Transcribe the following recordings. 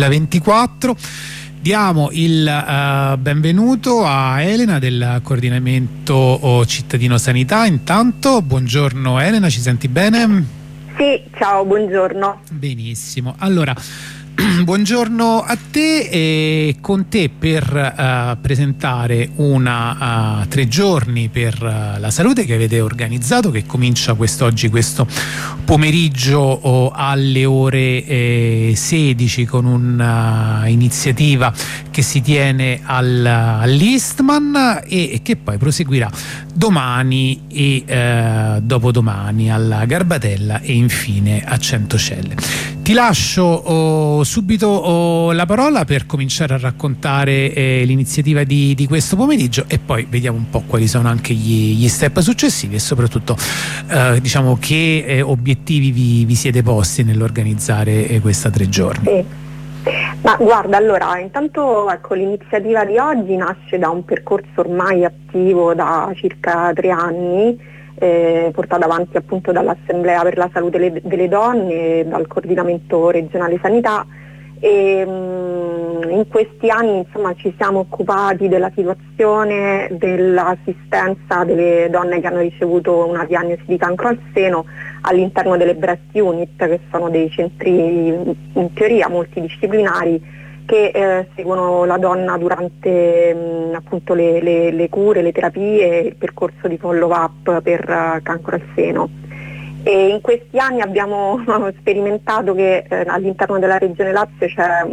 La 24. Diamo il benvenuto a Elena del coordinamento cittadino sanità. Intanto, buongiorno Elena, ci senti bene? Sì, ciao, buongiorno. Benissimo. Allora, buongiorno a te, e con te per presentare una 3 giorni per la salute che avete organizzato, che comincia quest'oggi, questo pomeriggio alle ore 16, con un'iniziativa che si tiene all'Eastman e che poi proseguirà domani e dopodomani alla Garbatella e infine a Centocelle. Ti lascio subito la parola per cominciare a raccontare l'iniziativa di questo pomeriggio, e poi vediamo un po' quali sono anche gli step successivi, e soprattutto diciamo che obiettivi vi siete posti nell'organizzare questa 3 giorni. Sì. Ma guarda, allora, intanto ecco, l'iniziativa di oggi nasce da un percorso ormai attivo da circa 3 anni, portato avanti appunto dall'Assemblea per la Salute delle Donne, dal Coordinamento Regionale Sanità, e in questi anni insomma ci siamo occupati della situazione dell'assistenza delle donne che hanno ricevuto una diagnosi di cancro al seno all'interno delle breast unit, che sono dei centri in teoria multidisciplinari che seguono la donna durante appunto le cure, le terapie, il percorso di follow up per cancro al seno. E in questi anni abbiamo sperimentato che all'interno della Regione Lazio c'è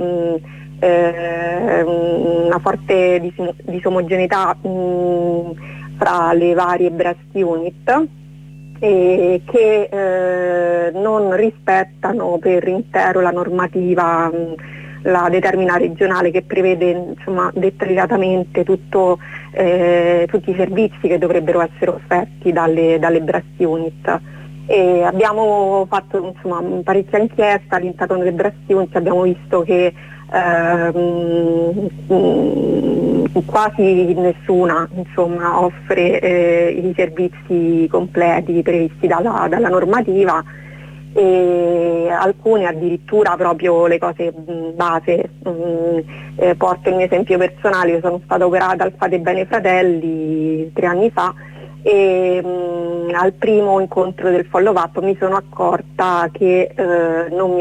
una forte disomogeneità fra le varie breast unit, che non rispettano per intero la normativa, la determina regionale, che prevede insomma dettagliatamente tutti i servizi che dovrebbero essere offerti dalle breast unit. E abbiamo fatto insomma parecchia inchiesta all'interno delle breast unit, abbiamo visto che quasi nessuna insomma offre i servizi completi previsti dalla normativa, e alcune addirittura proprio le cose base. Porto il mio esempio personale: io sono stata operata al Fate Bene Fratelli 3 anni fa, e al primo incontro del follow up mi sono accorta che non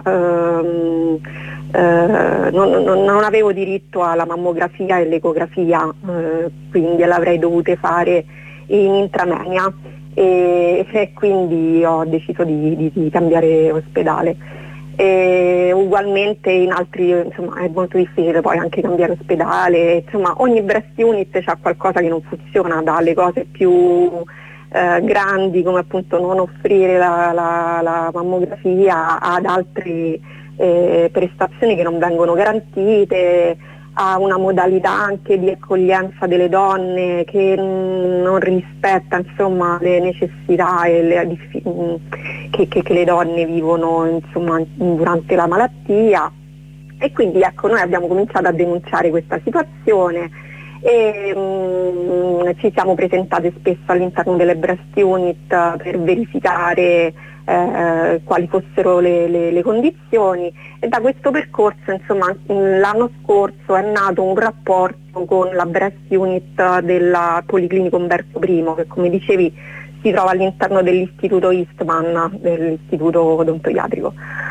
avevo diritto alla mammografia e l'ecografia, quindi le avrei dovute fare in intramenia, e quindi ho deciso di cambiare ospedale. E ugualmente in altri insomma è molto difficile poi anche cambiare ospedale, insomma ogni breast unit c'ha qualcosa che non funziona, dalle cose più grandi come appunto non offrire la mammografia, ad altre prestazioni che non vengono garantite, a una modalità anche di accoglienza delle donne che non rispetta insomma le necessità e che le donne vivono insomma durante la malattia. E quindi ecco, noi abbiamo cominciato a denunciare questa situazione e ci siamo presentate spesso all'interno delle breast unit per verificare quali fossero le condizioni, e da questo percorso insomma l'anno scorso è nato un rapporto con la breast unit della Policlinico Umberto I, che come dicevi si trova all'interno dell'istituto Eastman, dell'istituto odontoiatrico,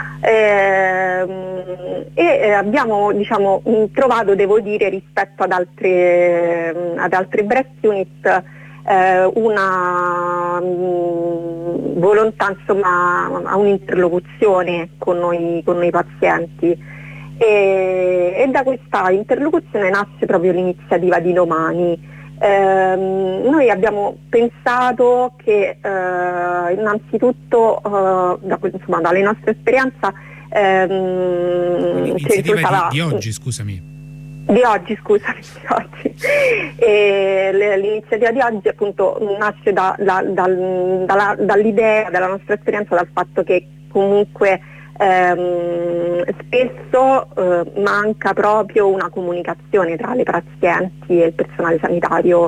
e abbiamo diciamo trovato, devo dire, rispetto ad altre breast unit una volontà insomma a un'interlocuzione con noi pazienti, e da questa interlocuzione nasce proprio l'iniziativa di domani. Noi abbiamo pensato che innanzitutto dalle nostre esperienze l'iniziativa di oggi, scusami. Di oggi. L'iniziativa di oggi appunto nasce dall'idea, dalla nostra esperienza, dal fatto che comunque spesso manca proprio una comunicazione tra le pazienti e il personale sanitario,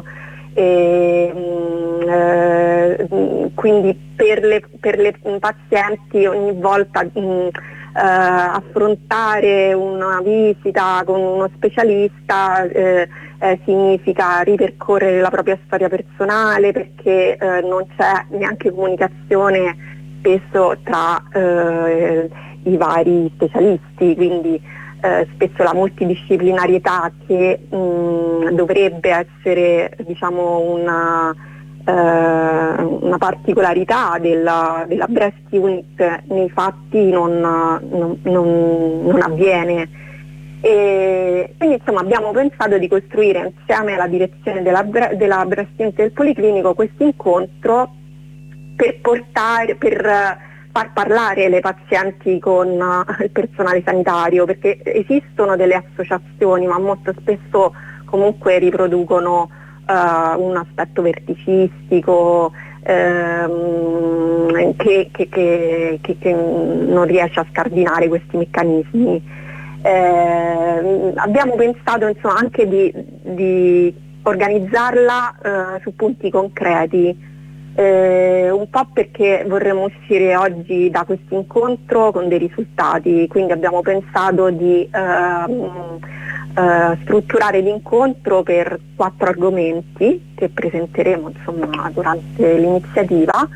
quindi per le pazienti ogni volta affrontare una visita con uno specialista significa ripercorrere la propria storia personale, perché non c'è neanche comunicazione spesso tra i vari specialisti, quindi spesso la multidisciplinarietà che dovrebbe essere, diciamo, una particolarità della breast unit nei fatti non avviene. E quindi insomma abbiamo pensato di costruire insieme alla direzione della breast unit del Policlinico questo incontro per far parlare le pazienti con il personale sanitario, perché esistono delle associazioni ma molto spesso comunque riproducono un aspetto verticistico che non riesce a scardinare questi meccanismi. Abbiamo pensato insomma anche di organizzarla su punti concreti, un po' perché vorremmo uscire oggi da questo incontro con dei risultati, quindi abbiamo pensato di strutturare l'incontro per 4 argomenti che presenteremo insomma durante l'iniziativa,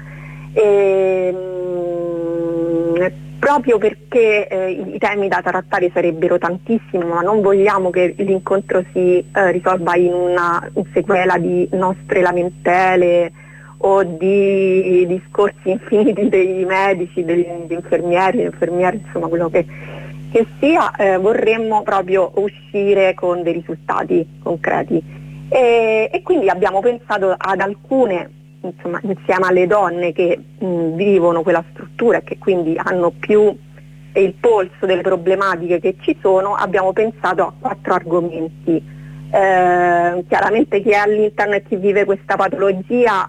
proprio perché i temi da trattare sarebbero tantissimi, ma non vogliamo che l'incontro si risolva in una sequela di nostre lamentele o di discorsi infiniti dei medici, degli infermieri, insomma quello che sia. Vorremmo proprio uscire con dei risultati concreti e quindi abbiamo pensato ad alcune, insomma, insieme alle donne che vivono quella struttura e che quindi hanno più il polso delle problematiche che ci sono, abbiamo pensato a 4 argomenti. Chiaramente chi è all'interno e chi vive questa patologia,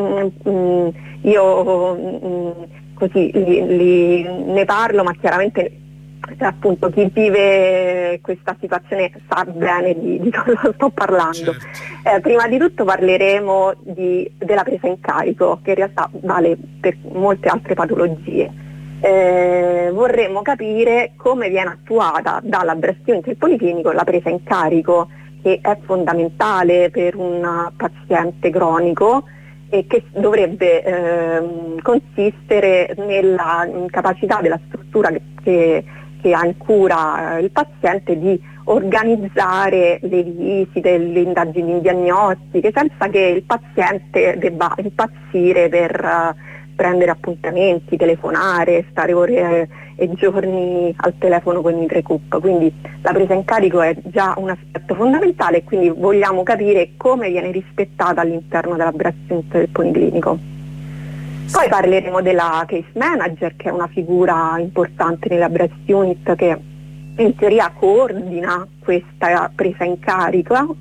io così ne parlo, ma chiaramente appunto chi vive questa situazione sa bene di cosa sto parlando. Certo. Prima di tutto parleremo della presa in carico, che in realtà vale per molte altre patologie. Vorremmo capire come viene attuata dalla breast unit del Policlinico la presa in carico, che è fondamentale per un paziente cronico e che dovrebbe consistere nella capacità della struttura che ha in cura il paziente di organizzare le visite, le indagini diagnostiche, senza che il paziente debba impazzire per prendere appuntamenti, telefonare, stare ore e giorni al telefono con i Trecup. Quindi la presa in carico è già un aspetto fondamentale e quindi vogliamo capire come viene rispettata all'interno della breast unit del Policlinico. Poi parleremo della case manager, che è una figura importante nella breast unit che in teoria coordina questa presa in carico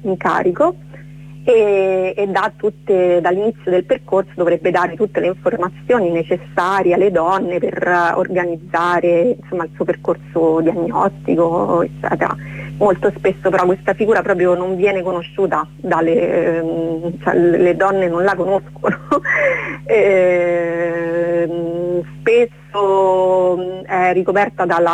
e dall'inizio del percorso dovrebbe dare tutte le informazioni necessarie alle donne per organizzare insomma il suo percorso diagnostico, eccetera. Molto spesso però questa figura proprio non viene conosciuta le donne non la conoscono. Spesso è ricoperta da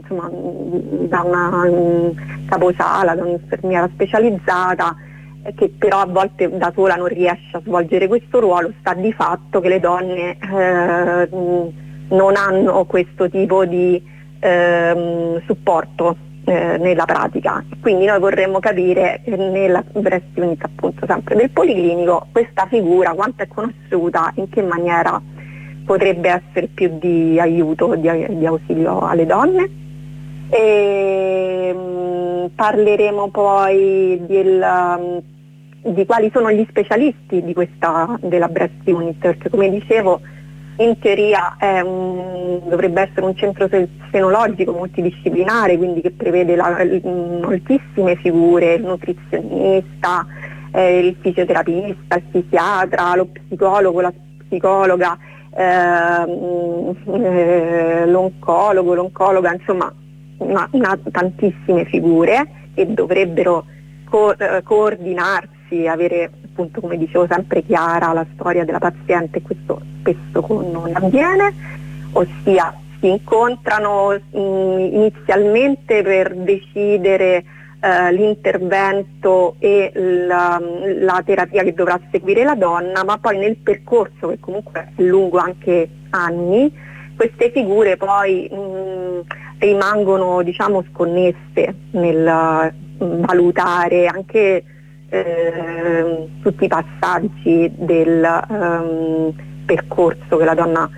una caposala, da un'infermiera specializzata, che però a volte da sola non riesce a svolgere questo ruolo. Sta di fatto che le donne non hanno questo tipo di supporto nella pratica, quindi noi vorremmo capire nella breast unit, appunto sempre del Policlinico, questa figura quanto è conosciuta, in che maniera potrebbe essere più di aiuto, di ausilio alle donne. Parleremo poi di quali sono gli specialisti della breast unit, perché come dicevo in teoria dovrebbe essere un centro senologico multidisciplinare, quindi che prevede moltissime figure: il nutrizionista, il fisioterapista, il fisiatra, lo psicologo, la psicologa, l'oncologa, insomma tantissime figure che dovrebbero coordinarsi, avere appunto, come dicevo, sempre chiara la storia della paziente, e questo spesso non avviene, ossia si incontrano inizialmente per decidere l'intervento e la terapia che dovrà seguire la donna, ma poi nel percorso, che comunque è lungo anche anni, queste figure poi rimangono, diciamo, sconnesse nel valutare anche tutti i passaggi del percorso che la donna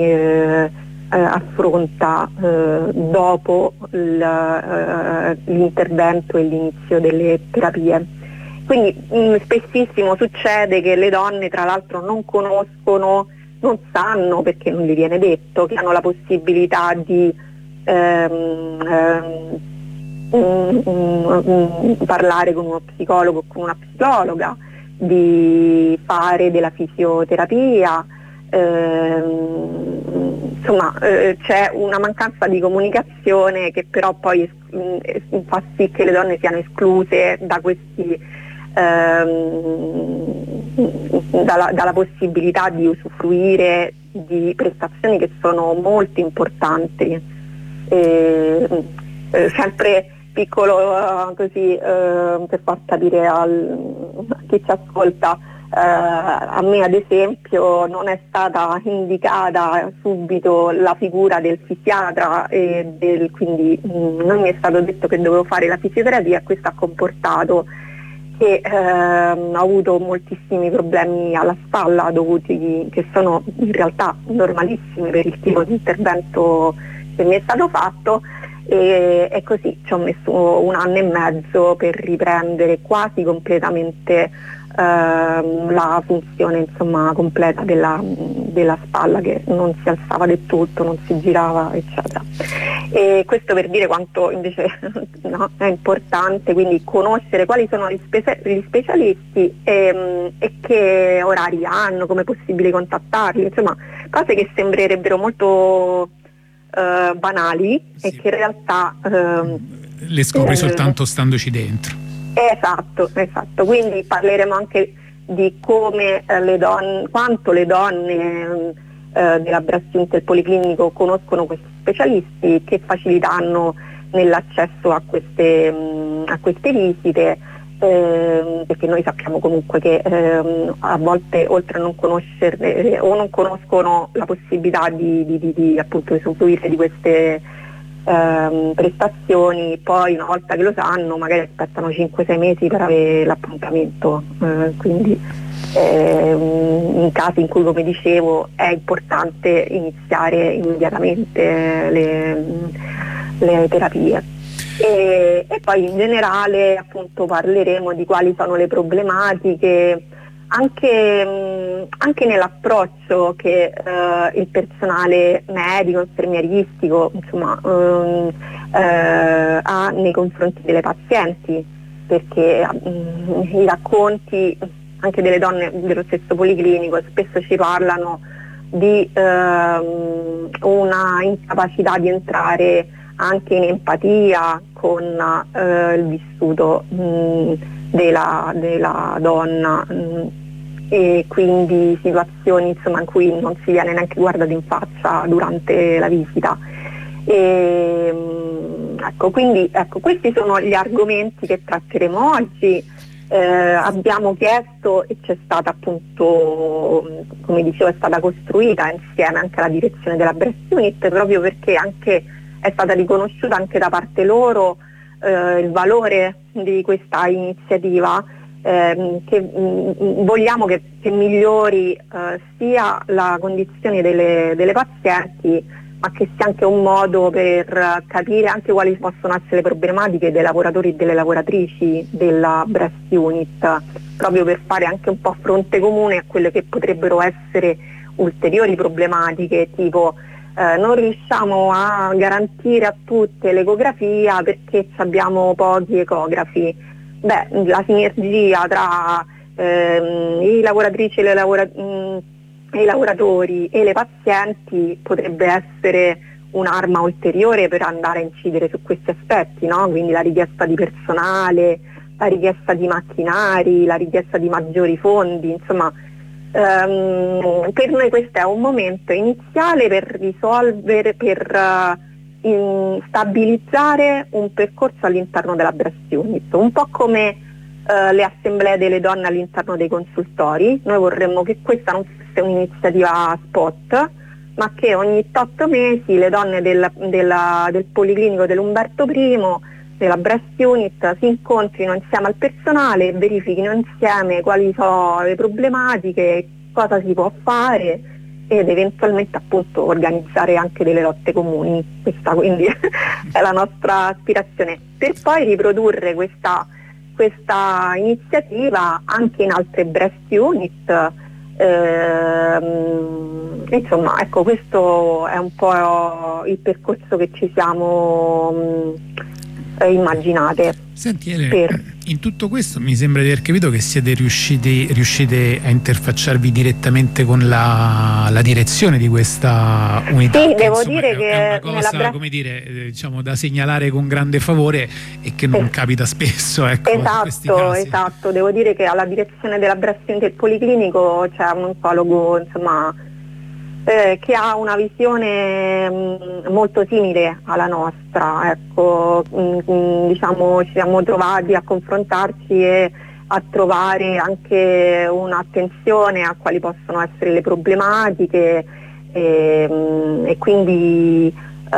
affronta dopo l'intervento e l'inizio delle terapie. Quindi spessissimo succede che le donne tra l'altro non conoscono, non sanno, perché non gli viene detto, che hanno la possibilità di parlare con uno psicologo o con una psicologa, di fare della fisioterapia. Insomma, c'è una mancanza di comunicazione che però poi fa sì che le donne siano escluse da questi dalla possibilità di usufruire di prestazioni che sono molto importanti. Sempre piccolo così per far capire a chi ci ascolta, a me ad esempio non è stata indicata subito la figura del fisiatra quindi non mi è stato detto che dovevo fare la fisioterapia, e questo ha comportato che ho avuto moltissimi problemi alla spalla che sono in realtà normalissimi per il tipo di intervento che mi è stato fatto, e così ci ho messo 1 anno e mezzo per riprendere quasi completamente la funzione, insomma, completa della spalla, che non si alzava del tutto, non si girava, eccetera. E questo per dire quanto invece no, è importante quindi conoscere quali sono gli specialisti e che orari hanno, come è possibile contattarli, insomma cose che sembrerebbero molto banali, sì, e che in realtà le scopri soltanto standoci dentro. Esatto, quindi parleremo anche di come quanto le donne della Breast Unit del Policlinico conoscono questi specialisti, che facilità hanno nell'accesso a queste visite, perché noi sappiamo comunque che a volte, oltre a non conoscerle o non conoscono la possibilità di appunto usufruire di queste prestazioni, poi una volta che lo sanno magari aspettano 5-6 mesi per avere l'appuntamento, quindi in casi in cui, come dicevo, è importante iniziare immediatamente le terapie. E poi in generale appunto parleremo di quali sono le problematiche anche nell'approccio che il personale medico, infermieristico, insomma, ha nei confronti delle pazienti, perché i racconti anche delle donne dello stesso policlinico spesso ci parlano di una incapacità di entrare anche in empatia con il vissuto della donna, e quindi situazioni, insomma, in cui non si viene neanche guardato in faccia durante la visita. Quindi questi sono gli argomenti che tratteremo oggi. Abbiamo chiesto, e c'è stata appunto, come dicevo, è stata costruita insieme anche alla direzione della Breast Unit, proprio perché anche è stata riconosciuta anche da parte loro il valore di questa iniziativa, che vogliamo che migliori sia la condizione delle pazienti, ma che sia anche un modo per capire anche quali possono essere le problematiche dei lavoratori e delle lavoratrici della Breast Unit, proprio per fare anche un po' fronte comune a quelle che potrebbero essere ulteriori problematiche, tipo non riusciamo a garantire a tutte l'ecografia perché abbiamo pochi ecografi. La sinergia tra i lavoratrici e i lavoratori e le pazienti potrebbe essere un'arma ulteriore per andare a incidere su questi aspetti, no? Quindi la richiesta di personale, la richiesta di macchinari, la richiesta di maggiori fondi, insomma Per noi questo è un momento iniziale per risolvere, stabilizzare un percorso all'interno della Breast Unit, un po' come le assemblee delle donne all'interno dei consultori. Noi vorremmo che questa non fosse un'iniziativa spot, ma che ogni 8 mesi le donne del Policlinico dell'Umberto I, della Breast Unit, si incontrino insieme al personale e verifichino insieme quali sono le problematiche, cosa si può fare ed eventualmente appunto organizzare anche delle lotte comuni. Questa quindi è la nostra aspirazione, per poi riprodurre questa iniziativa anche in altre Breast Unit. Insomma, ecco, questo è un po' il percorso che ci siamo immaginate. Senti Elena, in tutto questo mi sembra di aver capito che siete riuscite a interfacciarvi direttamente con la direzione di questa unità. Sì, devo dire che è una cosa, come dire, diciamo, da segnalare con grande favore e che non capita spesso, ecco. Esatto, devo dire che alla direzione della Breast Unit del Policlinico c'è un oncologo, insomma, che ha una visione molto simile alla nostra, ecco. Diciamo, ci siamo trovati a confrontarci e a trovare anche un'attenzione a quali possono essere le problematiche e quindi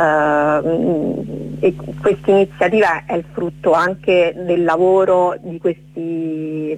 questa iniziativa è il frutto anche del lavoro di questi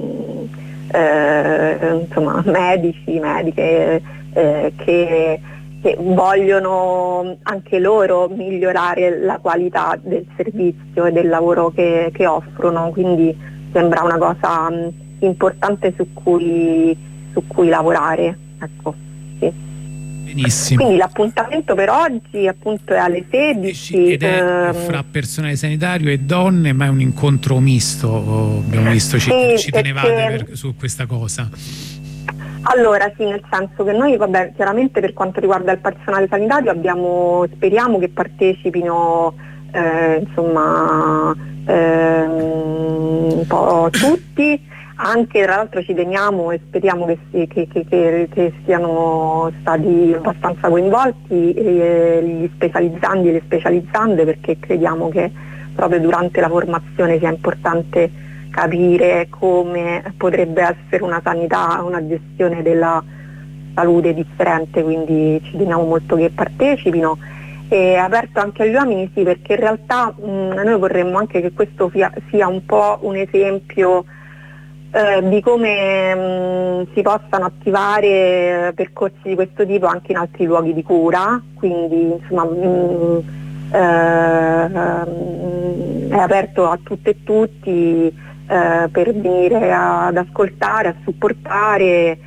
insomma, mediche che vogliono anche loro migliorare la qualità del servizio e del lavoro che offrono, quindi sembra una cosa importante su cui lavorare, ecco. Sì. Benissimo. Quindi l'appuntamento per oggi appunto è alle 16 ed è fra personale sanitario e donne, ma è un incontro misto, abbiamo visto, ci tenevate su questa cosa. Allora sì, nel senso che noi, vabbè, chiaramente per quanto riguarda il personale sanitario speriamo che partecipino insomma un po' tutti, anche tra l'altro ci teniamo e speriamo che siano stati abbastanza coinvolti gli specializzandi e le specializzande, perché crediamo che proprio durante la formazione sia importante capire come potrebbe essere una sanità, una gestione della salute differente, quindi ci teniamo molto che partecipino. È aperto anche agli uomini, sì, perché in realtà noi vorremmo anche che questo sia un po' un esempio di come si possano attivare percorsi di questo tipo anche in altri luoghi di cura, quindi insomma è aperto a tutte e tutti per venire ad ascoltare, a supportare,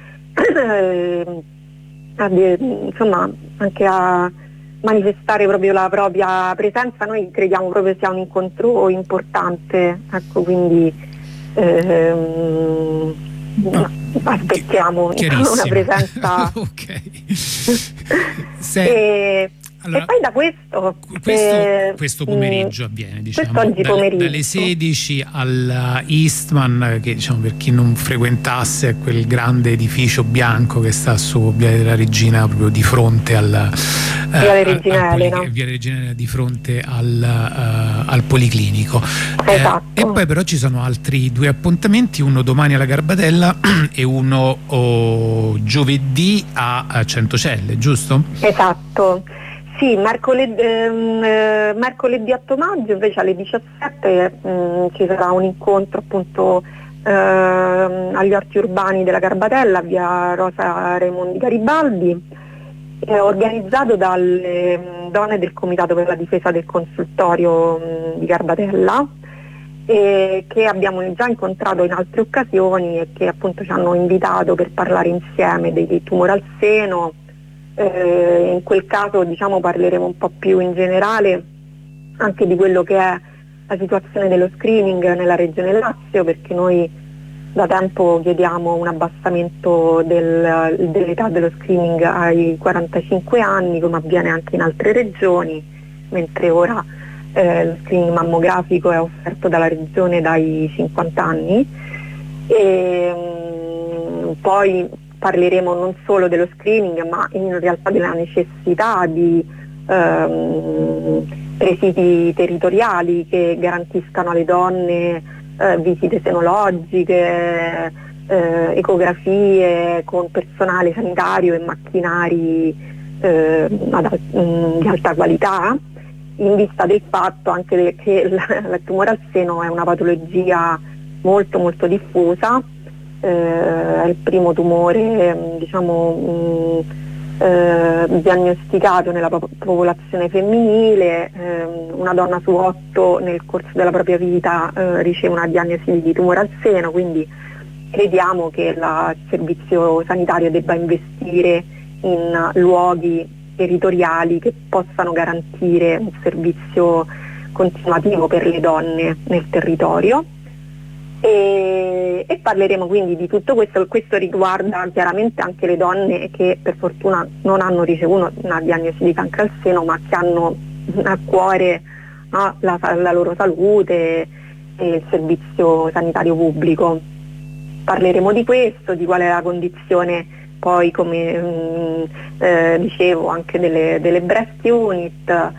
insomma anche a manifestare proprio la propria presenza. Noi crediamo proprio sia un incontro importante, ecco, quindi aspettiamo una presenza. Ok. Allora, e poi da questo pomeriggio avviene, diciamo, dalle 16 al Eastman, che diciamo, per chi non frequentasse, è quel grande edificio bianco che sta su Via della Regina, proprio di fronte Via Regina Elena, di fronte al Policlinico. Esatto. E poi però ci sono altri 2 appuntamenti, uno domani alla Garbatella e uno giovedì a Centocelle, giusto? Esatto. Sì, mercoledì 8 maggio invece alle 17 ci sarà un incontro appunto agli orti urbani della Garbatella, via Rosa Raimondi Garibaldi, organizzato dalle donne del Comitato per la difesa del consultorio di Garbatella, che abbiamo già incontrato in altre occasioni e che appunto ci hanno invitato per parlare insieme dei tumori al seno. In quel caso, diciamo, parleremo un po' più in generale anche di quello che è la situazione dello screening nella regione Lazio, perché noi da tempo chiediamo un abbassamento dell'età dello screening ai 45 anni, come avviene anche in altre regioni, mentre ora lo screening mammografico è offerto dalla regione dai 50 anni. E poi parleremo non solo dello screening, ma in realtà della necessità di presidi territoriali che garantiscano alle donne visite senologiche, ecografie con personale sanitario e macchinari di alta qualità, in vista del fatto anche che il tumore al seno è una patologia molto molto diffusa, è il primo tumore diagnosticato nella popolazione femminile, una donna su 8 nel corso della propria vita riceve una diagnosi di tumore al seno, quindi crediamo che il servizio sanitario debba investire in luoghi territoriali che possano garantire un servizio continuativo per le donne nel territorio. E parleremo quindi di tutto questo. Questo riguarda chiaramente anche le donne che per fortuna non hanno ricevuto una diagnosi di cancro al seno, ma che hanno a cuore, no, la loro salute e il servizio sanitario pubblico. Parleremo di questo, di qual è la condizione poi, come dicevo, anche delle breast unit,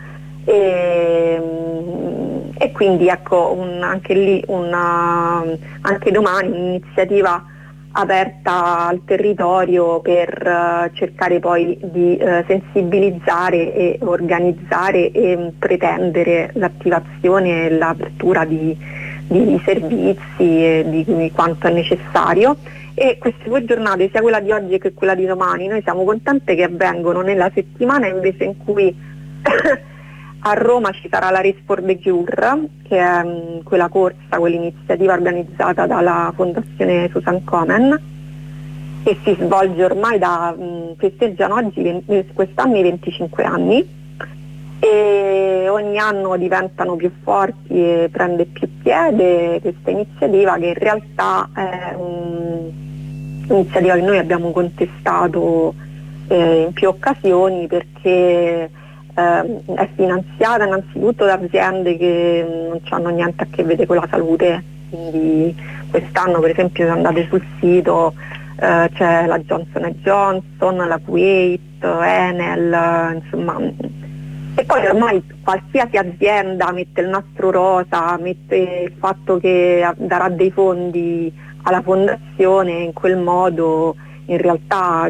e quindi ecco anche lì anche domani un'iniziativa aperta al territorio per cercare poi di sensibilizzare e organizzare e pretendere l'attivazione e l'apertura di servizi e di quanto è necessario. E queste 2 giornate, sia quella di oggi che quella di domani, noi siamo contente che avvengono nella settimana invece in cui a Roma ci sarà la Race for the Cure, che è quella corsa, quell'iniziativa organizzata dalla Fondazione Susan Komen, che si svolge ormai festeggiano oggi quest'anno i 25 anni, e ogni anno diventano più forti e prende più piede questa iniziativa, che in realtà è un'iniziativa che noi abbiamo contestato in più occasioni, perché è finanziata innanzitutto da aziende che non hanno niente a che vedere con la salute, quindi quest'anno per esempio se andate sul sito c'è la Johnson Johnson, la Kuwait, Enel, insomma, e poi ormai qualsiasi azienda mette il nastro rosa, mette il fatto che darà dei fondi alla fondazione, in quel modo in realtà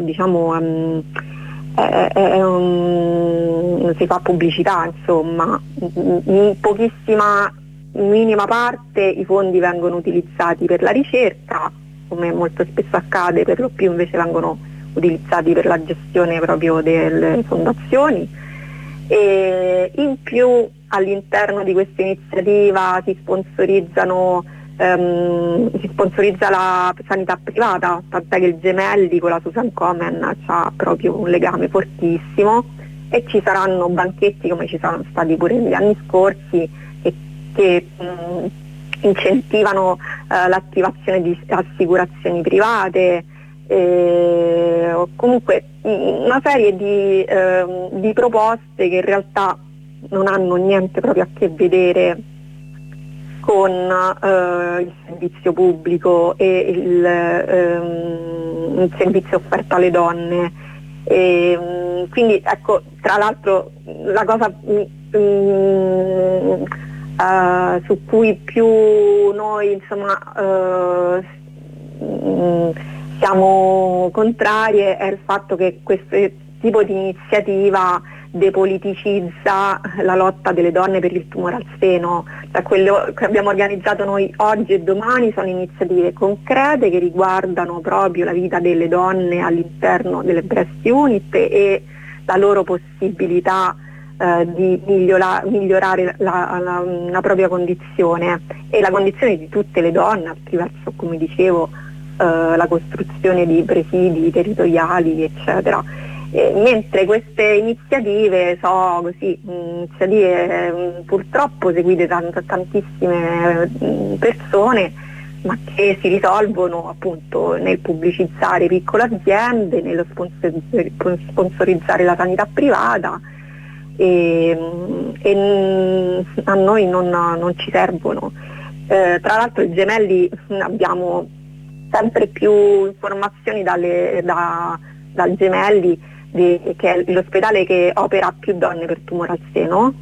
si fa pubblicità, insomma, in pochissima, minima parte i fondi vengono utilizzati per la ricerca, come molto spesso accade, per lo più invece vengono utilizzati per la gestione proprio delle fondazioni, e in più all'interno di questa iniziativa si sponsorizza la sanità privata, tant'è che il Gemelli con la Susan Komen ha proprio un legame fortissimo, e ci saranno banchetti come ci sono stati pure negli anni scorsi che incentivano l'attivazione di assicurazioni private, o comunque una serie di proposte che in realtà non hanno niente proprio a che vedere con il servizio pubblico e il servizio offerto alle donne. Quindi ecco, tra l'altro la cosa su cui più noi siamo contrarie è il fatto che questo tipo di iniziativa depoliticizza la lotta delle donne per il tumore al seno. Quello che abbiamo organizzato noi oggi e domani sono iniziative concrete che riguardano proprio la vita delle donne all'interno delle breast unit e la loro possibilità di migliorare la propria condizione e la condizione di tutte le donne attraverso, come dicevo, la costruzione di presidi territoriali, eccetera. Mentre queste iniziative sono iniziative purtroppo seguite da tantissime persone, ma che si risolvono appunto nel pubblicizzare piccole aziende, nello sponsorizzare la sanità privata, e a noi non ci servono. Tra l'altro i Gemelli abbiamo sempre più informazioni dal Gemelli, che è l'ospedale che opera più donne per tumore al seno.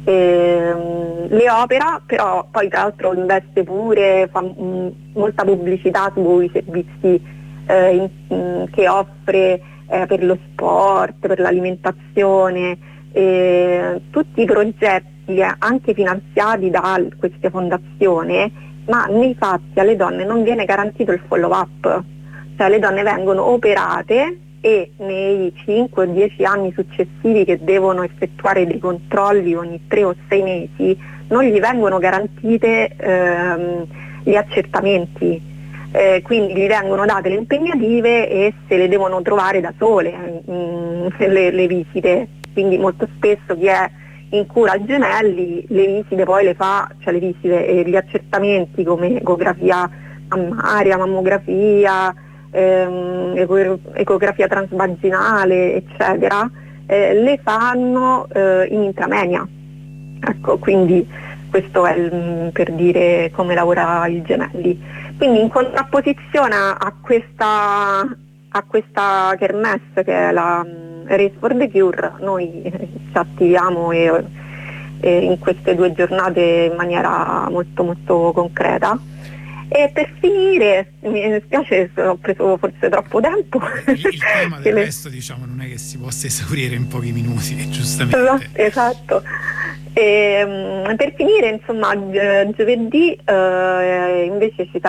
Le opera, però poi tra l'altro investe pure, fa molta pubblicità sui servizi che offre per lo sport, per l'alimentazione, tutti i progetti anche finanziati da questa fondazione, ma nei fatti alle donne non viene garantito il follow up, cioè le donne vengono operate e nei 5 o 10 anni successivi che devono effettuare dei controlli ogni 3 o 6 mesi non gli vengono garantite gli accertamenti, quindi gli vengono date le impegnative e se le devono trovare da sole le visite, quindi molto spesso chi è in cura al Gemelli le visite poi le fa, cioè le visite e gli accertamenti come ecografia mammaria, mammografia, ecografia transvaginale eccetera, le fanno in intramenia. Ecco, quindi questo è per dire come lavora il Gemelli. Quindi in contrapposizione a questa kermesse che è la Race for the Cure, noi ci attiviamo e in queste 2 giornate in maniera molto molto concreta. E per finire, mi dispiace se ho preso forse troppo tempo. Il tema del resto diciamo non è che si possa esaurire in pochi minuti, giustamente. Esatto. Per finire, insomma, giovedì invece ci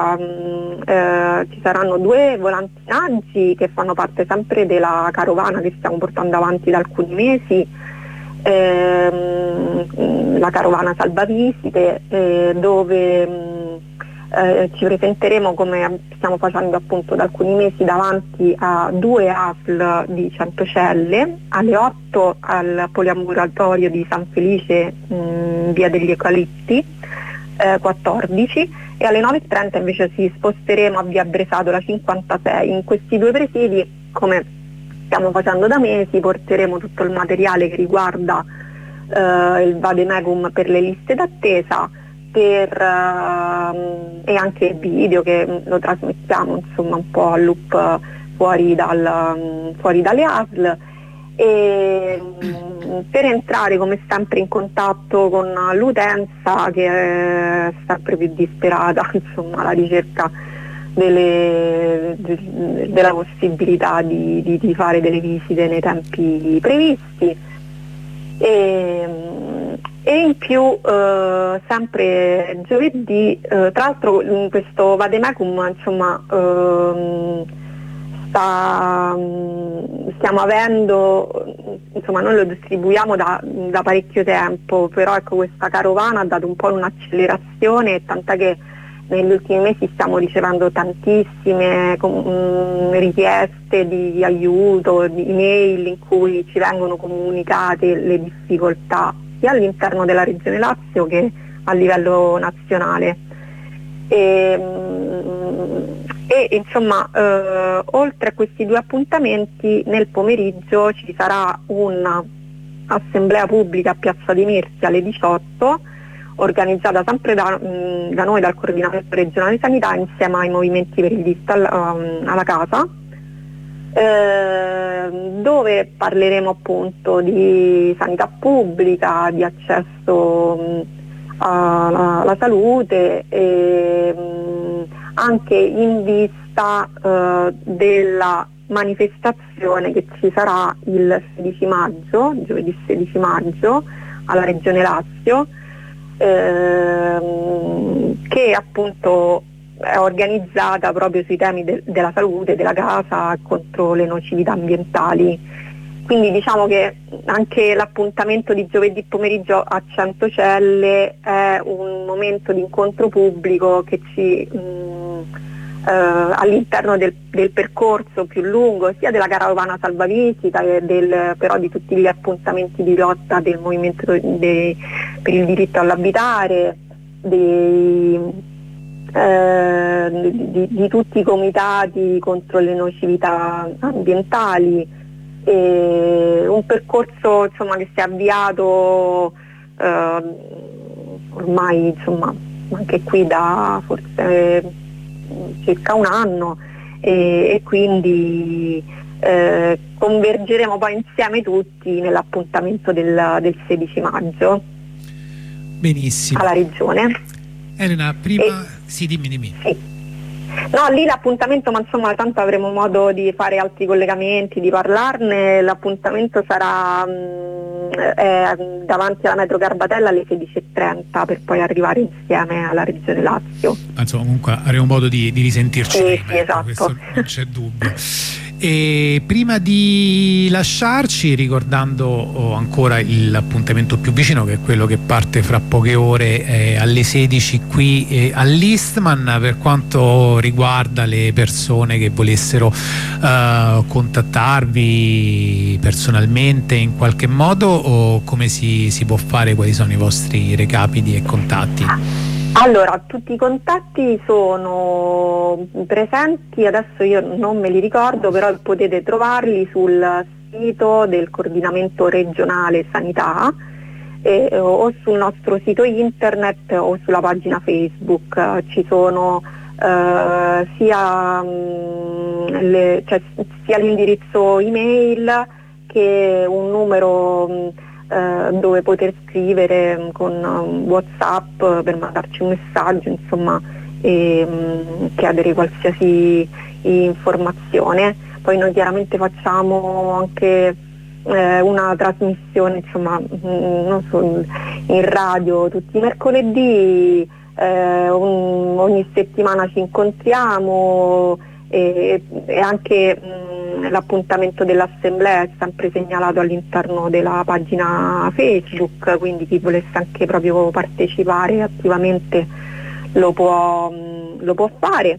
saranno 2 volantinaggi che fanno parte sempre della carovana che stiamo portando avanti da alcuni mesi, la carovana salvavisite, dove ci presenteremo, come stiamo facendo appunto da alcuni mesi, davanti a 2 ASL di Centocelle, alle 8 al poliambulatorio di San Felice, via degli Eucalipti 14, e alle 9:30 invece ci sposteremo a via Bresadola 56. In questi 2 presidi, come stiamo facendo da mesi, porteremo tutto il materiale che riguarda il vademecum per le liste d'attesa, e anche video che lo trasmettiamo insomma un po' a loop fuori dalle ASL, e per entrare come sempre in contatto con l'utenza che è sempre più disperata insomma alla ricerca della possibilità di fare delle visite nei tempi previsti. E in più sempre giovedì, tra l'altro questo vademecum insomma stiamo avendo, insomma noi lo distribuiamo da parecchio tempo, però ecco questa carovana ha dato un po' un'accelerazione, tant'è che negli ultimi mesi stiamo ricevendo tantissime richieste di aiuto, di email in cui ci vengono comunicate le difficoltà sia all'interno della Regione Lazio che a livello nazionale. E insomma oltre a questi 2 appuntamenti, nel pomeriggio ci sarà un'assemblea pubblica a Piazza di Mersi alle 18, organizzata sempre da noi, dal Coordinamento Regionale Sanità, insieme ai movimenti per il diritto alla casa, dove parleremo appunto di sanità pubblica, di accesso alla salute, e anche in vista della manifestazione che ci sarà il 16 maggio, giovedì 16 maggio, alla Regione Lazio, che appunto è organizzata proprio sui temi della salute, della casa, contro le nocività ambientali. Quindi diciamo che anche l'appuntamento di giovedì pomeriggio a Centocelle è un momento di incontro pubblico che ci all'interno del percorso più lungo sia della carovana salvavisita che però di tutti gli appuntamenti di lotta del movimento per il diritto all'abitare, di tutti i comitati contro le nocività ambientali, un percorso insomma che si è avviato ormai insomma anche qui da forse circa un anno e quindi convergeremo poi insieme tutti nell'appuntamento del 16 maggio. Benissimo. Alla Regione. Elena, prima... Sì, dimmi. Sì. No, lì l'appuntamento, ma insomma tanto avremo modo di fare altri collegamenti, di parlarne. L'appuntamento sarà davanti alla metro Garbatella alle 16:30 per poi arrivare insieme alla Regione Lazio. Insomma, comunque avremo modo di risentirci prima, sì, esatto. Questo non c'è dubbio. E prima di lasciarci, ricordando ancora l'appuntamento più vicino, che è quello che parte fra poche ore alle 16 qui all'Eastman, per quanto riguarda le persone che volessero contattarvi personalmente in qualche modo, o come si può fare, quali sono i vostri recapiti e contatti? Allora, tutti i contatti sono presenti, adesso io non me li ricordo, però potete trovarli sul sito del Coordinamento Regionale Sanità o sul nostro sito internet o sulla pagina Facebook. Ci sono sia l'indirizzo email che un numero dove poter scrivere con WhatsApp per mandarci un messaggio, insomma, e chiedere qualsiasi informazione. Poi noi chiaramente facciamo anche una trasmissione, insomma, non so, in radio tutti i mercoledì, ogni settimana ci incontriamo e anche l'appuntamento dell'assemblea è sempre segnalato all'interno della pagina Facebook, quindi chi volesse anche proprio partecipare attivamente lo può fare.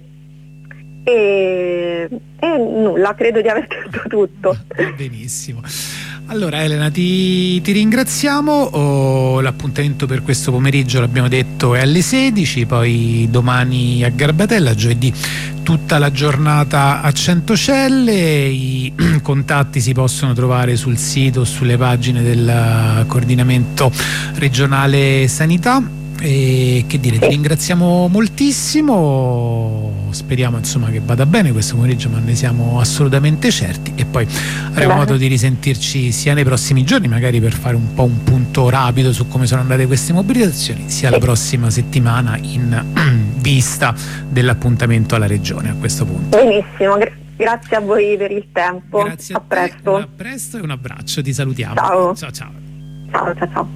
E nulla, credo di aver detto tutto. Benissimo. Allora Elena, ti ringraziamo. L'appuntamento per questo pomeriggio, l'abbiamo detto, è alle 16, poi domani a Garbatella, giovedì tutta la giornata a Centocelle. I contatti si possono trovare sul sito, sulle pagine del Coordinamento Regionale Sanità. E che dire, ti ringraziamo moltissimo, speriamo insomma che vada bene questo pomeriggio, ma ne siamo assolutamente certi, e poi avremo modo di risentirci sia nei prossimi giorni, magari per fare un po' un punto rapido su come sono andate queste mobilitazioni, sia la prossima settimana in vista dell'appuntamento alla Regione a questo punto. Benissimo, grazie a voi per il tempo. Grazie a presto. A presto e un abbraccio, ti salutiamo. Ciao. Ciao. Ciao.